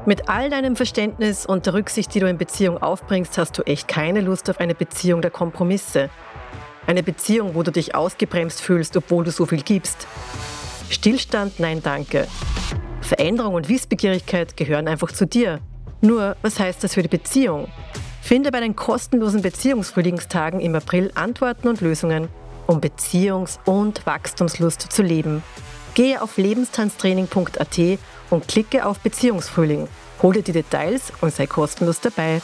Mit all deinem Verständnis und der Rücksicht, die du in Beziehung aufbringst, hast du echt keine Lust auf eine Beziehung der Kompromisse. Eine Beziehung, wo du dich ausgebremst fühlst, obwohl du so viel gibst. Stillstand, nein danke. Veränderung und Wissbegierigkeit gehören einfach zu dir. Nur, was heißt das für die Beziehung? Finde bei den kostenlosen Beziehungsfrühlingstagen im April Antworten und Lösungen, um Beziehungs- und Wachstumslust zu leben. Gehe auf lebenstanztraining.at und klicke auf Beziehungsfrühling. Hol dir die Details und sei kostenlos dabei.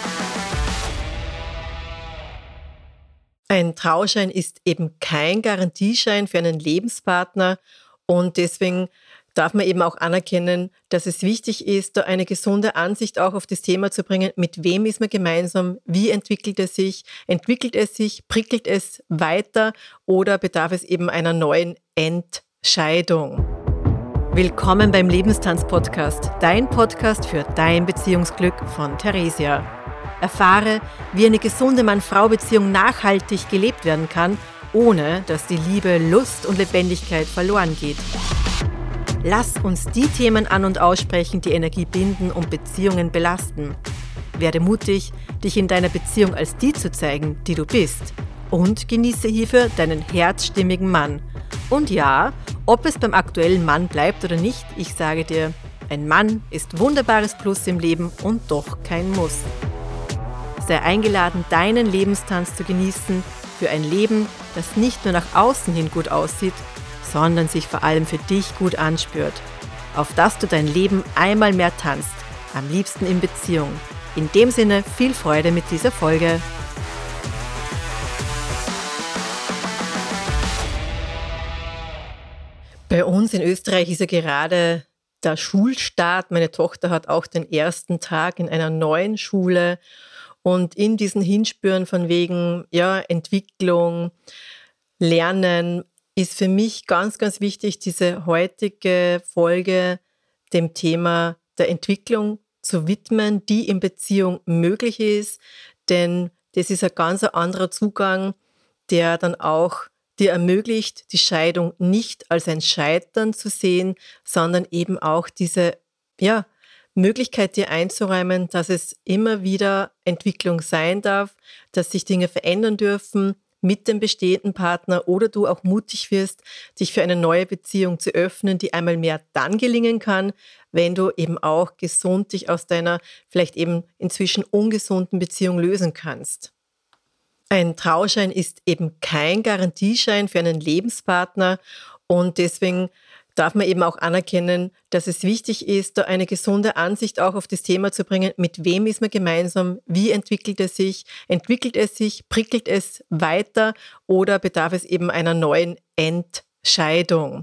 Ein Trauschein ist eben kein Garantieschein für einen Lebenspartner und deswegen darf man eben auch anerkennen, dass es wichtig ist, da eine gesunde Ansicht auch auf das Thema zu bringen, mit wem ist man gemeinsam, wie entwickelt es sich, prickelt es weiter oder bedarf es eben einer neuen Entscheidung. Willkommen beim Lebenstanz-Podcast, dein Podcast für dein Beziehungsglück von Theresia. Erfahre, wie eine gesunde Mann-Frau-Beziehung nachhaltig gelebt werden kann, ohne dass die Liebe, Lust und Lebendigkeit verloren geht. Lass uns die Themen an- und aussprechen, die Energie binden und Beziehungen belasten. Werde mutig, dich in deiner Beziehung als die zu zeigen, die du bist. Und genieße hierfür deinen herzstimmigen Mann. Und ja, ob es beim aktuellen Mann bleibt oder nicht, ich sage dir, ein Mann ist wunderbares Plus im Leben und doch kein Muss. Sei eingeladen, deinen Lebenstanz zu genießen für ein Leben, das nicht nur nach außen hin gut aussieht, sondern sich vor allem für dich gut anspürt. Auf dass du dein Leben einmal mehr tanzt, am liebsten in Beziehung. In dem Sinne, viel Freude mit dieser Folge. Bei uns in Österreich ist ja gerade der Schulstart. Meine Tochter hat auch den ersten Tag in einer neuen Schule. Und in diesen Hinspüren von wegen Entwicklung, Lernen, ist für mich ganz, ganz wichtig, diese heutige Folge dem Thema der Entwicklung zu widmen, die in Beziehung möglich ist. Denn das ist ein ganz anderer Zugang, der dann auch dir ermöglicht, die Scheidung nicht als ein Scheitern zu sehen, sondern eben auch diese Möglichkeit dir einzuräumen, dass es immer wieder Entwicklung sein darf, dass sich Dinge verändern dürfen mit dem bestehenden Partner oder du auch mutig wirst, dich für eine neue Beziehung zu öffnen, die einmal mehr dann gelingen kann, wenn du eben auch gesund dich aus deiner vielleicht eben inzwischen ungesunden Beziehung lösen kannst. Ein Trauschein ist eben kein Garantieschein für einen Lebenspartner und deswegen darf man eben auch anerkennen, dass es wichtig ist, da eine gesunde Ansicht auch auf das Thema zu bringen, mit wem ist man gemeinsam, wie entwickelt es sich, prickelt es weiter oder bedarf es eben einer neuen Entscheidung.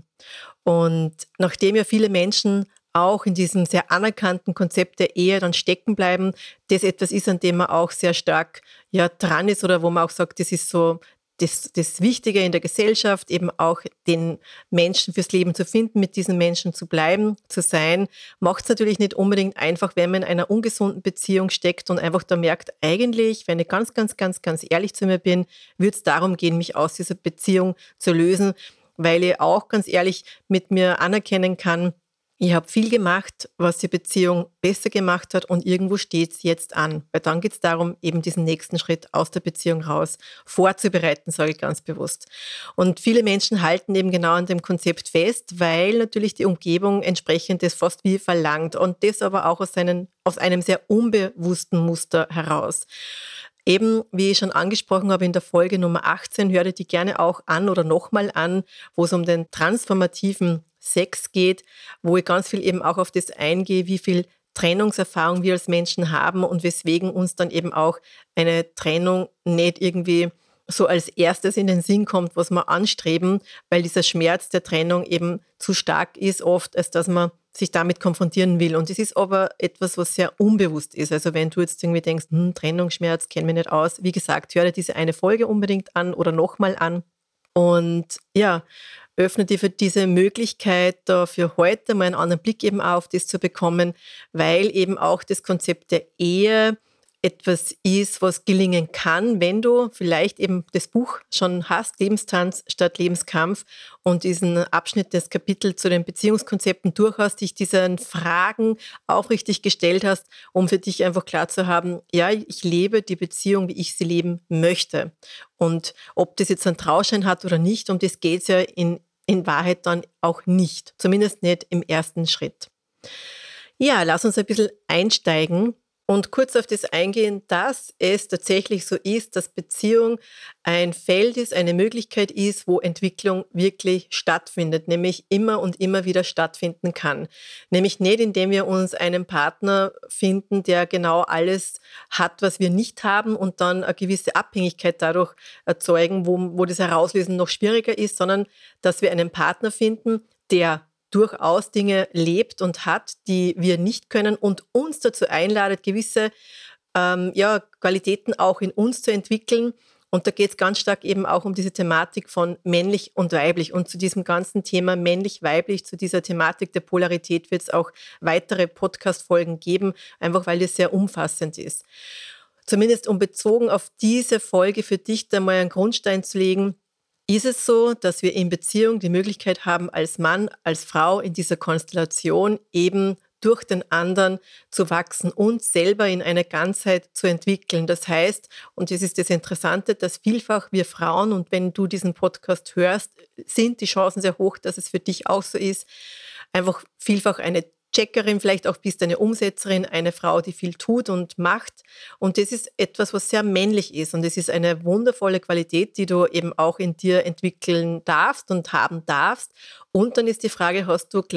Und nachdem ja viele Menschen auch in diesem sehr anerkannten Konzept der Ehe dann stecken bleiben, das etwas ist, an dem man auch sehr stark dran ist oder wo man auch sagt, das ist so das Wichtige in der Gesellschaft, eben auch den Menschen fürs Leben zu finden, mit diesen Menschen zu bleiben, zu sein, macht es natürlich nicht unbedingt einfach, wenn man in einer ungesunden Beziehung steckt und einfach da merkt, eigentlich, wenn ich ganz, ganz, ganz, ganz ehrlich zu mir bin, würde es darum gehen, mich aus dieser Beziehung zu lösen, weil ich auch ganz ehrlich mit mir anerkennen kann, ich habe viel gemacht, was die Beziehung besser gemacht hat und irgendwo steht es jetzt an. Weil dann geht es darum, eben diesen nächsten Schritt aus der Beziehung raus vorzubereiten, sage ich ganz bewusst. Und viele Menschen halten eben genau an dem Konzept fest, weil natürlich die Umgebung entsprechend das fast wie verlangt und das aber auch aus einem sehr unbewussten Muster heraus. Eben, wie ich schon angesprochen habe in der Folge Nummer 18, hör dir die gerne auch an oder nochmal an, wo es um den transformativen Sex geht, wo ich ganz viel eben auch auf das eingehe, wie viel Trennungserfahrung wir als Menschen haben und weswegen uns dann eben auch eine Trennung nicht irgendwie so als erstes in den Sinn kommt, was wir anstreben, weil dieser Schmerz der Trennung eben zu stark ist oft, als dass man sich damit konfrontieren will. Und das ist aber etwas, was sehr unbewusst ist. Also wenn du jetzt irgendwie denkst, Trennungsschmerz, kenne mich nicht aus, wie gesagt, hör dir diese eine Folge unbedingt an oder nochmal an. Und öffne dir für diese Möglichkeit, da für heute mal einen anderen Blick eben auf das zu bekommen, weil eben auch das Konzept der Ehe etwas ist, was gelingen kann, wenn du vielleicht eben das Buch schon hast, Lebenstanz statt Lebenskampf, und diesen Abschnitt, das Kapitel zu den Beziehungskonzepten durch hast, dich diesen Fragen aufrichtig gestellt hast, um für dich einfach klar zu haben, ja, ich lebe die Beziehung, wie ich sie leben möchte. Und ob das jetzt einen Trauschein hat oder nicht, um das geht es ja in Wahrheit dann auch nicht. Zumindest nicht im ersten Schritt. Ja, lass uns ein bisschen einsteigen und kurz auf das eingehen, dass es tatsächlich so ist, dass Beziehung ein Feld ist, eine Möglichkeit ist, wo Entwicklung wirklich stattfindet, nämlich immer und immer wieder stattfinden kann. Nämlich nicht, indem wir uns einen Partner finden, der genau alles hat, was wir nicht haben und dann eine gewisse Abhängigkeit dadurch erzeugen, wo das Herauslösen noch schwieriger ist, sondern dass wir einen Partner finden, der durchaus Dinge lebt und hat, die wir nicht können und uns dazu einladet, gewisse Qualitäten auch in uns zu entwickeln. Und da geht es ganz stark eben auch um diese Thematik von männlich und weiblich. Und zu diesem ganzen Thema männlich-weiblich, zu dieser Thematik der Polarität wird es auch weitere Podcast-Folgen geben, einfach weil das sehr umfassend ist. Zumindest um bezogen auf diese Folge für dich da mal einen Grundstein zu legen, ist es so, dass wir in Beziehung die Möglichkeit haben, als Mann, als Frau in dieser Konstellation eben durch den anderen zu wachsen und selber in eine Ganzheit zu entwickeln. Das heißt, und das ist das Interessante, dass vielfach wir Frauen, und wenn du diesen Podcast hörst, sind die Chancen sehr hoch, dass es für dich auch so ist, einfach vielfach eine Checkerin, vielleicht auch bist eine Umsetzerin, eine Frau, die viel tut und macht. Und das ist etwas, was sehr männlich ist. Und es ist eine wundervolle Qualität, die du eben auch in dir entwickeln darfst und haben darfst. Und dann ist die Frage, hast du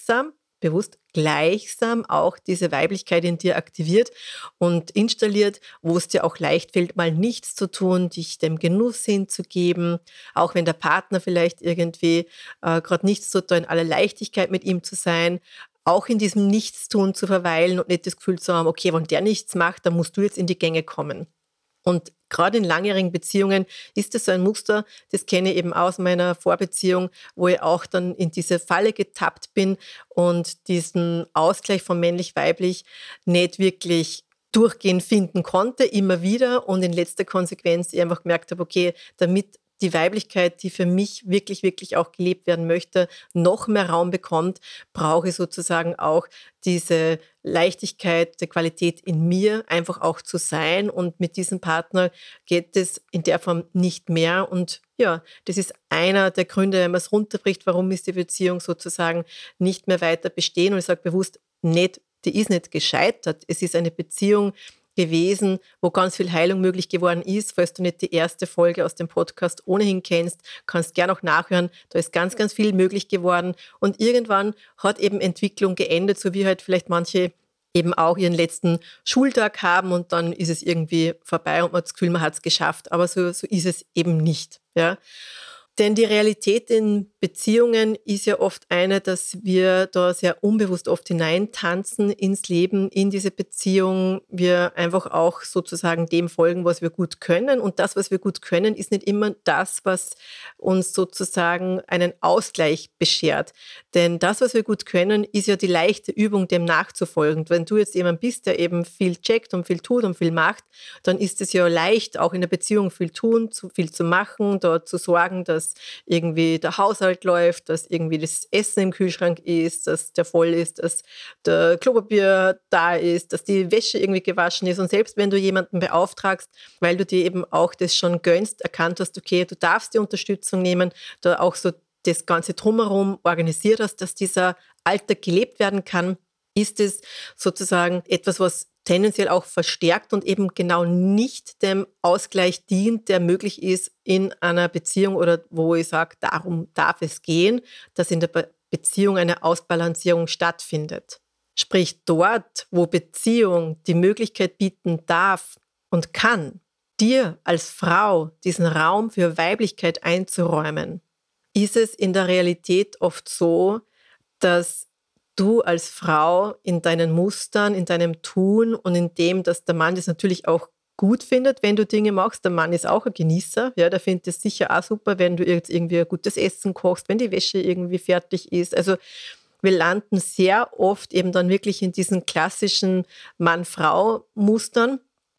bewusst gleichsam auch diese Weiblichkeit in dir aktiviert und installiert, wo es dir auch leicht fällt, mal nichts zu tun, dich dem Genuss hinzugeben, auch wenn der Partner vielleicht irgendwie gerade nichts tut, da in aller Leichtigkeit mit ihm zu sein, auch in diesem Nichtstun zu verweilen und nicht das Gefühl zu haben, okay, wenn der nichts macht, dann musst du jetzt in die Gänge kommen. Und gerade in langjährigen Beziehungen ist das so ein Muster, das kenne ich eben aus meiner Vorbeziehung, wo ich auch dann in diese Falle getappt bin und diesen Ausgleich von männlich-weiblich nicht wirklich durchgehend finden konnte, immer wieder, und in letzter Konsequenz ich einfach gemerkt habe, okay, damit die Weiblichkeit, die für mich wirklich, wirklich auch gelebt werden möchte, noch mehr Raum bekommt, brauche ich sozusagen auch diese Leichtigkeit, die Qualität in mir, einfach auch zu sein. Und mit diesem Partner geht es in der Form nicht mehr. Und ja, das ist einer der Gründe, wenn man es runterbricht, warum ist die Beziehung sozusagen nicht mehr weiter bestehen. Und ich sage bewusst nicht, die ist nicht gescheitert. Es ist eine Beziehung gewesen, wo ganz viel Heilung möglich geworden ist. Falls du nicht die erste Folge aus dem Podcast ohnehin kennst, kannst gerne auch nachhören. Da ist ganz, ganz viel möglich geworden. Und irgendwann hat eben Entwicklung geendet, so wie halt vielleicht manche eben auch ihren letzten Schultag haben und dann ist es irgendwie vorbei und man hat das Gefühl, man hat es geschafft. Aber so ist es eben nicht. Ja. Denn die Realität in Beziehungen ist ja oft eine, dass wir da sehr unbewusst oft hineintanzen ins Leben, in diese Beziehung. Wir einfach auch sozusagen dem folgen, was wir gut können. Und das, was wir gut können, ist nicht immer das, was uns sozusagen einen Ausgleich beschert. Denn das, was wir gut können, ist ja die leichte Übung, dem nachzufolgen. Wenn du jetzt jemand bist, der eben viel checkt und viel tut und viel macht, dann ist es ja leicht, auch in der Beziehung viel tun, viel zu machen, da zu sorgen, dass irgendwie der Haushalt läuft, dass irgendwie das Essen im Kühlschrank ist, dass der voll ist, dass der Klopapier da ist, dass die Wäsche irgendwie gewaschen ist. Und selbst wenn du jemanden beauftragst, weil du dir eben auch das schon gönnst, erkannt hast, okay, du darfst die Unterstützung nehmen, da auch so das Ganze drumherum organisiert hast, dass dieser Alltag gelebt werden kann, ist es sozusagen etwas, was tendenziell auch verstärkt und eben genau nicht dem Ausgleich dient, der möglich ist in einer Beziehung oder wo ich sage, darum darf es gehen, dass in der Beziehung eine Ausbalancierung stattfindet. Sprich, dort, wo Beziehung die Möglichkeit bieten darf und kann, dir als Frau diesen Raum für Weiblichkeit einzuräumen, ist es in der Realität oft so, dass du als Frau in deinen Mustern, in deinem Tun und in dem, dass der Mann das natürlich auch gut findet, wenn du Dinge machst. Der Mann ist auch ein Genießer. Ja, der findet es sicher auch super, wenn du jetzt irgendwie ein gutes Essen kochst, wenn die Wäsche irgendwie fertig ist. Also wir landen sehr oft eben dann wirklich in diesen klassischen Mann-Frau-Mustern.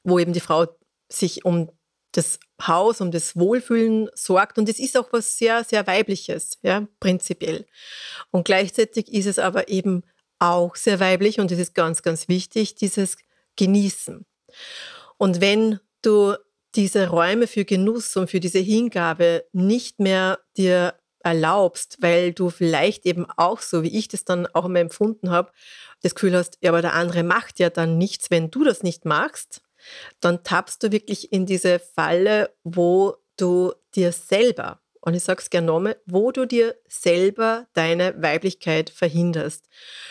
wo eben die Frau sich um das Haus, um das Wohlfühlen sorgt. Und es ist auch was sehr, sehr Weibliches, ja, prinzipiell. Und gleichzeitig ist es aber eben auch sehr weiblich und es ist ganz, ganz wichtig, dieses Genießen. Und wenn du diese Räume für Genuss und für diese Hingabe nicht mehr dir erlaubst, weil du vielleicht eben auch so, wie ich das dann auch immer empfunden habe, das Gefühl hast, ja, aber der andere macht ja dann nichts, wenn du das nicht machst, dann tappst du wirklich in diese Falle, wo du dir selber, und ich sage es gerne nochmal, wo du dir selber deine Weiblichkeit verhinderst.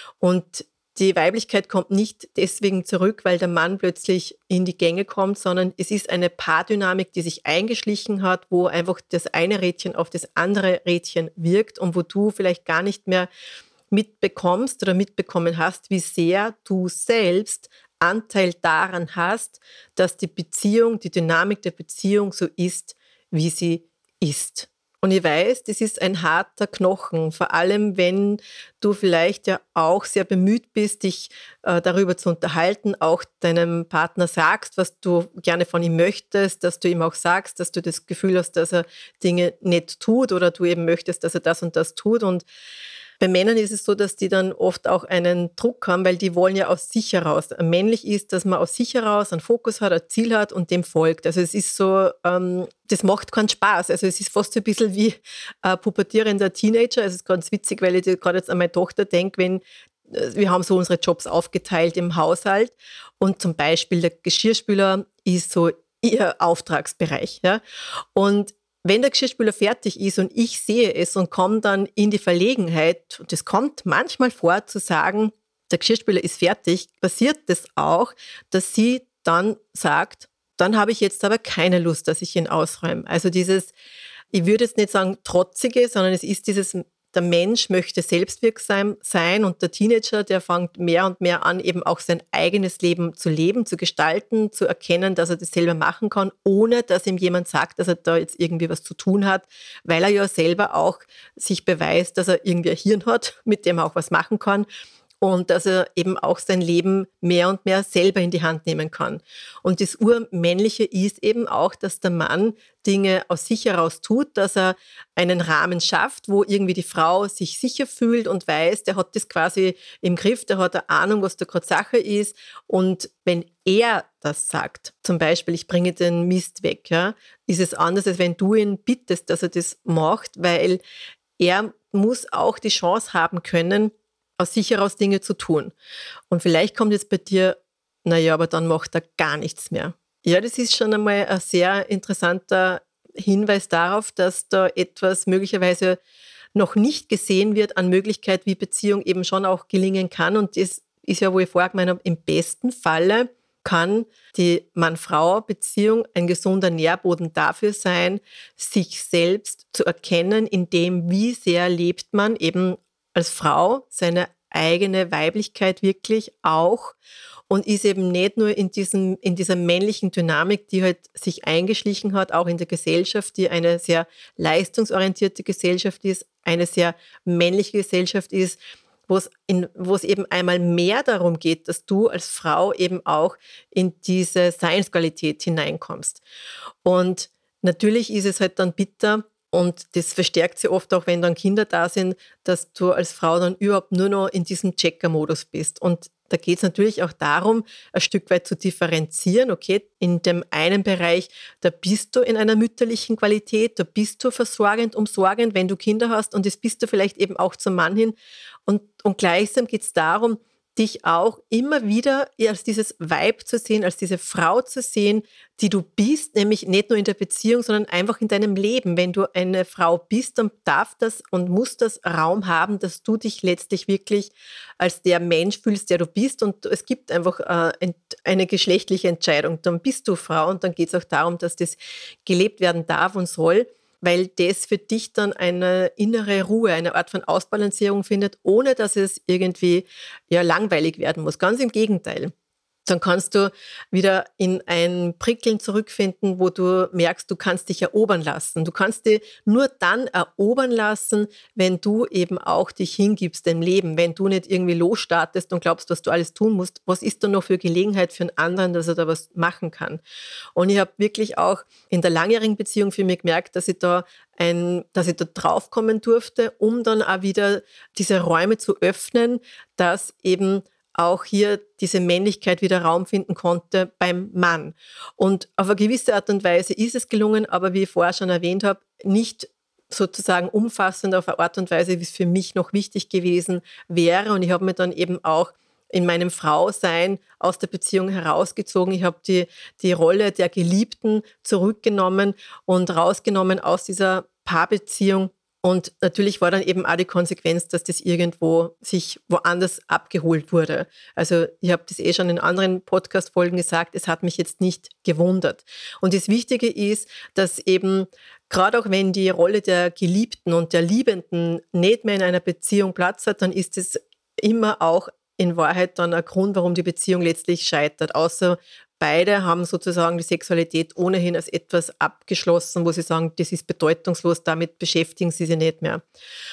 Und die Weiblichkeit kommt nicht deswegen zurück, weil der Mann plötzlich in die Gänge kommt, sondern es ist eine Paardynamik, die sich eingeschlichen hat, wo einfach das eine Rädchen auf das andere Rädchen wirkt und wo du vielleicht gar nicht mehr mitbekommst oder mitbekommen hast, wie sehr du selbst Anteil daran hast, dass die Beziehung, die Dynamik der Beziehung so ist, wie sie ist. Und ich weiß, das ist ein harter Knochen, vor allem wenn du vielleicht ja auch sehr bemüht bist, dich darüber zu unterhalten, auch deinem Partner sagst, was du gerne von ihm möchtest, dass du ihm auch sagst, dass du das Gefühl hast, dass er Dinge nicht tut oder du eben möchtest, dass er das und das tut. Und bei Männern ist es so, dass die dann oft auch einen Druck haben, weil die wollen ja aus sich heraus. Männlich ist, dass man aus sich heraus einen Fokus hat, ein Ziel hat und dem folgt. Also es ist so, das macht keinen Spaß. Also es ist fast so ein bisschen wie ein pubertierender Teenager. Es ist ganz witzig, weil ich gerade jetzt an meine Tochter denke, wenn wir haben so unsere Jobs aufgeteilt im Haushalt und zum Beispiel der Geschirrspüler ist so ihr Auftragsbereich. Ja? Und wenn der Geschirrspüler fertig ist und ich sehe es und komme dann in die Verlegenheit, und es kommt manchmal vor, zu sagen, der Geschirrspüler ist fertig, passiert das auch, dass sie dann sagt, dann habe ich jetzt aber keine Lust, dass ich ihn ausräume. Also dieses, ich würde jetzt nicht sagen trotzige, sondern es ist dieses, der Mensch möchte selbstwirksam sein und der Teenager, der fängt mehr und mehr an, eben auch sein eigenes Leben, zu gestalten, zu erkennen, dass er das selber machen kann, ohne dass ihm jemand sagt, dass er da jetzt irgendwie was zu tun hat, weil er ja selber auch sich beweist, dass er irgendwie ein Hirn hat, mit dem er auch was machen kann. Und dass er eben auch sein Leben mehr und mehr selber in die Hand nehmen kann. Und das Urmännliche ist eben auch, dass der Mann Dinge aus sich heraus tut, dass er einen Rahmen schafft, wo irgendwie die Frau sich sicher fühlt und weiß, der hat das quasi im Griff, der hat eine Ahnung, was da gerade Sache ist. Und wenn er das sagt, zum Beispiel, ich bringe den Mist weg, ja, ist es anders, als wenn du ihn bittest, dass er das macht, weil er muss auch die Chance haben können, aus sich heraus Dinge zu tun. Und vielleicht kommt jetzt bei dir, naja, aber dann macht er gar nichts mehr. Ja, das ist schon einmal ein sehr interessanter Hinweis darauf, dass da etwas möglicherweise noch nicht gesehen wird an Möglichkeit, wie Beziehung eben schon auch gelingen kann. Und das ist ja, wo ich vorher gemeint habe, im besten Falle kann die Mann-Frau-Beziehung ein gesunder Nährboden dafür sein, sich selbst zu erkennen, in dem, wie sehr lebt man eben als Frau seine eigene Weiblichkeit wirklich auch und ist eben nicht nur in dieser männlichen Dynamik, die halt sich eingeschlichen hat, auch in der Gesellschaft, die eine sehr leistungsorientierte Gesellschaft ist, eine sehr männliche Gesellschaft ist, wo es eben einmal mehr darum geht, dass du als Frau eben auch in diese Seinsqualität hineinkommst. Und natürlich ist es halt dann bitter, und das verstärkt sich oft auch, wenn dann Kinder da sind, dass du als Frau dann überhaupt nur noch in diesem Checker-Modus bist. Und da geht es natürlich auch darum, ein Stück weit zu differenzieren. Okay, in dem einen Bereich, da bist du in einer mütterlichen Qualität, da bist du versorgend, umsorgend, wenn du Kinder hast. Und das bist du vielleicht eben auch zum Mann hin. Und gleichsam geht es darum, dich auch immer wieder als dieses Weib zu sehen, als diese Frau zu sehen, die du bist, nämlich nicht nur in der Beziehung, sondern einfach in deinem Leben. Wenn du eine Frau bist, dann darf das und muss das Raum haben, dass du dich letztlich wirklich als der Mensch fühlst, der du bist. Und es gibt einfach eine geschlechtliche Entscheidung. Dann bist du Frau und dann geht es auch darum, dass das gelebt werden darf und soll, weil das für dich dann eine innere Ruhe, eine Art von Ausbalancierung findet, ohne dass es irgendwie ja langweilig werden muss. Ganz im Gegenteil. dann kannst du wieder in ein Prickeln zurückfinden, wo du merkst, du kannst dich erobern lassen. Du kannst dich nur dann erobern lassen, wenn du eben auch dich hingibst dem Leben, wenn du nicht irgendwie losstartest und glaubst, was du alles tun musst. Was ist da noch für Gelegenheit für einen anderen, dass er da was machen kann? Und ich habe wirklich auch in der langjährigen Beziehung für mich gemerkt, dass ich da draufkommen durfte, um dann auch wieder diese Räume zu öffnen, dass eben auch hier diese Männlichkeit wieder Raum finden konnte beim Mann. Und auf eine gewisse Art und Weise ist es gelungen, aber wie ich vorher schon erwähnt habe, nicht sozusagen umfassend auf eine Art und Weise, wie es für mich noch wichtig gewesen wäre. Und ich habe mir dann eben auch in meinem Frausein aus der Beziehung herausgezogen. Ich habe die Rolle der Geliebten zurückgenommen und rausgenommen aus dieser Paarbeziehung. Und natürlich war dann eben auch die Konsequenz, dass das irgendwo sich woanders abgeholt wurde. Also ich habe das schon in anderen Podcast-Folgen gesagt, es hat mich jetzt nicht gewundert. Und das Wichtige ist, dass eben, gerade auch wenn die Rolle der Geliebten und der Liebenden nicht mehr in einer Beziehung Platz hat, dann ist es immer auch in Wahrheit dann ein Grund, warum die Beziehung letztlich scheitert. Außer beide haben sozusagen die Sexualität ohnehin als etwas abgeschlossen, wo sie sagen, das ist bedeutungslos, damit beschäftigen sie sich nicht mehr.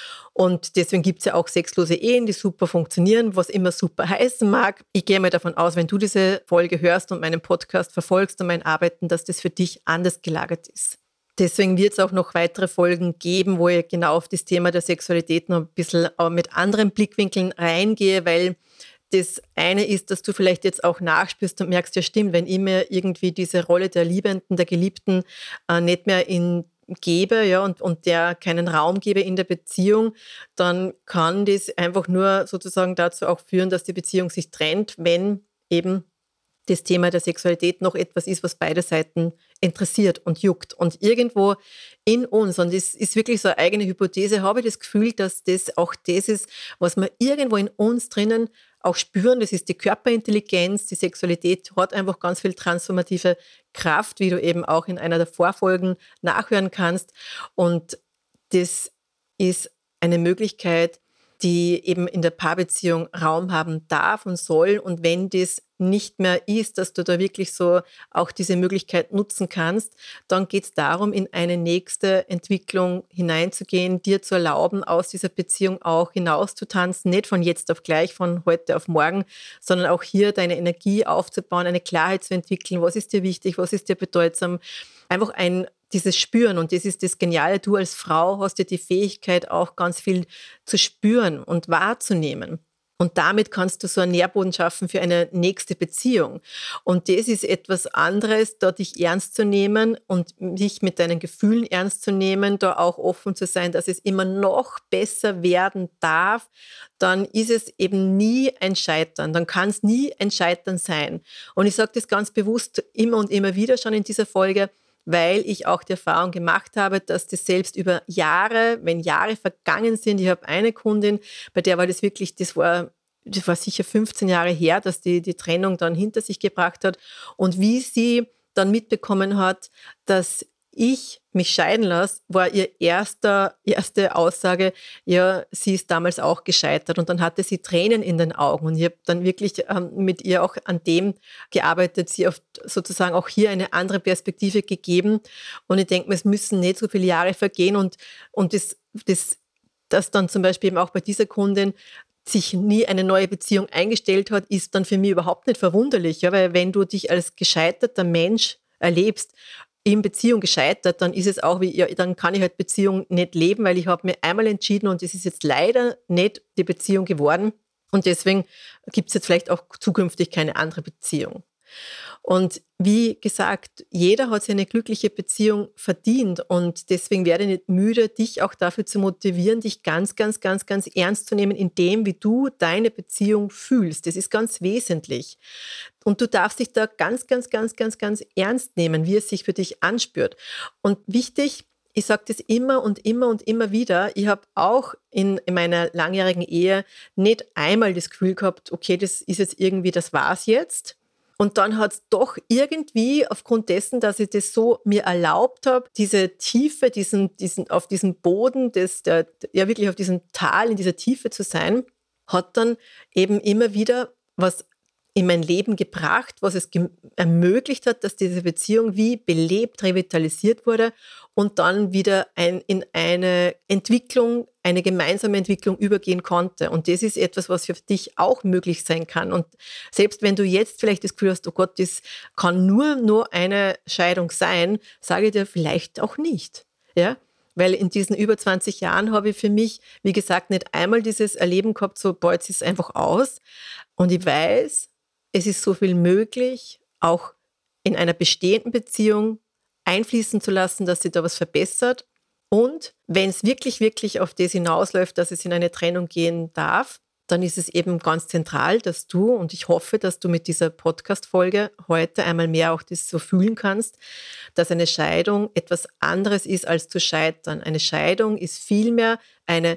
Und deswegen gibt es ja auch sexlose Ehen, die super funktionieren, was immer super heißen mag. Ich gehe mal davon aus, wenn du diese Folge hörst und meinen Podcast verfolgst und mein Arbeiten, dass das für dich anders gelagert ist. Deswegen wird es auch noch weitere Folgen geben, wo ich genau auf das Thema der Sexualität noch ein bisschen mit anderen Blickwinkeln reingehe, weil das eine ist, dass du vielleicht jetzt auch nachspürst und merkst, ja stimmt, wenn ich mir irgendwie diese Rolle der Liebenden, der Geliebten nicht mehr gebe, ja, und der keinen Raum gebe in der Beziehung, dann kann das einfach nur sozusagen dazu auch führen, dass die Beziehung sich trennt, wenn eben das Thema der Sexualität noch etwas ist, was beide Seiten interessiert und juckt. Und irgendwo in uns, und das ist wirklich so eine eigene Hypothese, habe ich das Gefühl, dass das auch das ist, was wir irgendwo in uns drinnen auch spüren. Das ist die Körperintelligenz. Die Sexualität hat einfach ganz viel transformative Kraft, wie du eben auch in einer der Vorfolgen nachhören kannst. Und das ist eine Möglichkeit, die eben in der Paarbeziehung Raum haben darf und soll. Und wenn das nicht mehr ist, dass du da wirklich so auch diese Möglichkeit nutzen kannst, dann geht es darum, in eine nächste Entwicklung hineinzugehen, dir zu erlauben, aus dieser Beziehung auch hinauszutanzen, nicht von jetzt auf gleich, von heute auf morgen, sondern auch hier deine Energie aufzubauen, eine Klarheit zu entwickeln, was ist dir wichtig, was ist dir bedeutsam, einfach dieses Spüren, und das ist das Geniale, du als Frau hast ja die Fähigkeit, auch ganz viel zu spüren und wahrzunehmen. Und damit kannst du so einen Nährboden schaffen für eine nächste Beziehung. Und das ist etwas anderes, da dich ernst zu nehmen und dich mit deinen Gefühlen ernst zu nehmen, da auch offen zu sein, dass es immer noch besser werden darf. Dann ist es eben nie ein Scheitern. Dann kann es nie ein Scheitern sein. Und ich sage das ganz bewusst immer und immer wieder schon in dieser Folge, weil ich auch die Erfahrung gemacht habe, dass das selbst über Jahre, wenn Jahre vergangen sind, ich habe eine Kundin, bei der war das wirklich, das war sicher 15 Jahre her, dass die Trennung dann hinter sich gebracht hat, und wie sie dann mitbekommen hat, dass ich mich scheiden lasse, war ihr erste Aussage, ja, sie ist damals auch gescheitert, und dann hatte sie Tränen in den Augen, und ich habe dann wirklich mit ihr auch an dem gearbeitet, sie auf sozusagen auch hier eine andere Perspektive gegeben, und ich denke mir, es müssen nicht so viele Jahre vergehen, und das dann zum Beispiel eben auch bei dieser Kundin sich nie eine neue Beziehung eingestellt hat, ist dann für mich überhaupt nicht verwunderlich, ja, weil wenn du dich als gescheiterter Mensch erlebst, in Beziehung gescheitert, dann ist es auch wie, ja, dann kann ich halt Beziehung nicht leben, weil ich habe mir einmal entschieden und es ist jetzt leider nicht die Beziehung geworden, und deswegen gibt es jetzt vielleicht auch zukünftig keine andere Beziehung. Und wie gesagt, jeder hat sich eine glückliche Beziehung verdient, und deswegen werde ich nicht müde, dich auch dafür zu motivieren, dich ganz, ganz, ganz, ganz ernst zu nehmen in dem, wie du deine Beziehung fühlst. Das ist ganz wesentlich. Und du darfst dich da ganz, ganz, ganz, ganz, ganz ernst nehmen, wie es sich für dich anspürt. Und wichtig, ich sage das immer und immer und immer wieder, ich habe auch in meiner langjährigen Ehe nicht einmal das Gefühl gehabt, okay, das ist jetzt irgendwie, das war's jetzt. Und dann hat es doch irgendwie, aufgrund dessen, dass ich das so mir erlaubt habe, diese Tiefe, auf diesem Boden, ja wirklich auf diesem Tal, in dieser Tiefe zu sein, hat dann eben immer wieder was in mein Leben gebracht, was es ermöglicht hat, dass diese Beziehung wie belebt, revitalisiert wurde und dann wieder in eine Entwicklung, eine gemeinsame Entwicklung übergehen konnte. Und das ist etwas, was für dich auch möglich sein kann. Und selbst wenn du jetzt vielleicht das Gefühl hast, oh Gott, das kann nur eine Scheidung sein, sage ich dir vielleicht auch nicht. Ja? Weil in diesen über 20 Jahren habe ich für mich, wie gesagt, nicht einmal dieses Erleben gehabt, so, boah, jetzt ist es einfach aus. Und ich weiß, es ist so viel möglich, auch in einer bestehenden Beziehung einfließen zu lassen, dass sich da was verbessert. Und wenn es wirklich, wirklich auf das hinausläuft, dass es in eine Trennung gehen darf, dann ist es eben ganz zentral, dass du, und ich hoffe, dass du mit dieser Podcast-Folge heute einmal mehr auch das so fühlen kannst, dass eine Scheidung etwas anderes ist als zu scheitern. Eine Scheidung ist vielmehr eine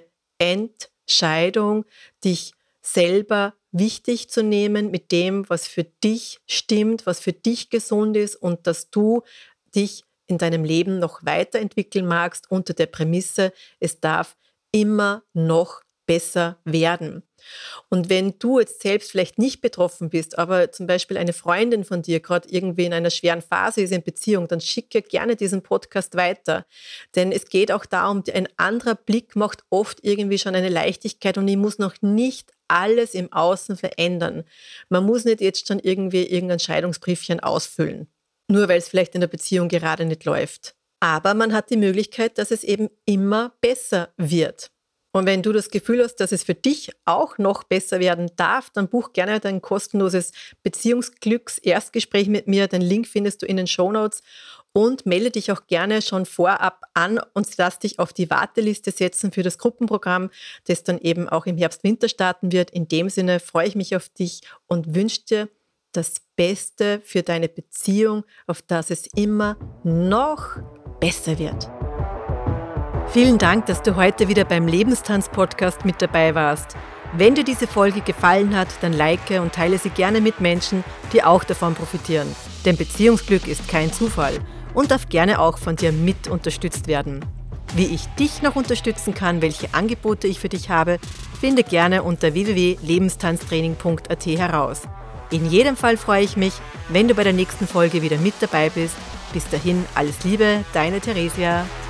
Entscheidung, dich selber wichtig zu nehmen mit dem, was für dich stimmt, was für dich gesund ist und dass du dich in deinem Leben noch weiterentwickeln magst unter der Prämisse, es darf immer noch besser werden. Und wenn du jetzt selbst vielleicht nicht betroffen bist, aber zum Beispiel eine Freundin von dir gerade irgendwie in einer schweren Phase ist in Beziehung, dann schicke gerne diesen Podcast weiter. Denn es geht auch darum, ein anderer Blick macht oft irgendwie schon eine Leichtigkeit und ich muss noch nicht alles im Außen verändern. Man muss nicht jetzt schon irgendwie irgendein Scheidungsbriefchen ausfüllen, nur weil es vielleicht in der Beziehung gerade nicht läuft. Aber man hat die Möglichkeit, dass es eben immer besser wird. Und wenn du das Gefühl hast, dass es für dich auch noch besser werden darf, dann buch gerne dein kostenloses Beziehungsglücks-Erstgespräch mit mir. Den Link findest du in den Shownotes und melde dich auch gerne schon vorab an und lass dich auf die Warteliste setzen für das Gruppenprogramm, das dann eben auch im Herbst-Winter starten wird. In dem Sinne freue ich mich auf dich und wünsche dir das Beste für deine Beziehung, auf dass es immer noch besser wird. Vielen Dank, dass du heute wieder beim Lebenstanz-Podcast mit dabei warst. Wenn dir diese Folge gefallen hat, dann like und teile sie gerne mit Menschen, die auch davon profitieren. Denn Beziehungsglück ist kein Zufall und darf gerne auch von dir mit unterstützt werden. Wie ich dich noch unterstützen kann, welche Angebote ich für dich habe, finde gerne unter www.lebenstanztraining.at heraus. In jedem Fall freue ich mich, wenn du bei der nächsten Folge wieder mit dabei bist. Bis dahin, alles Liebe, deine Theresia.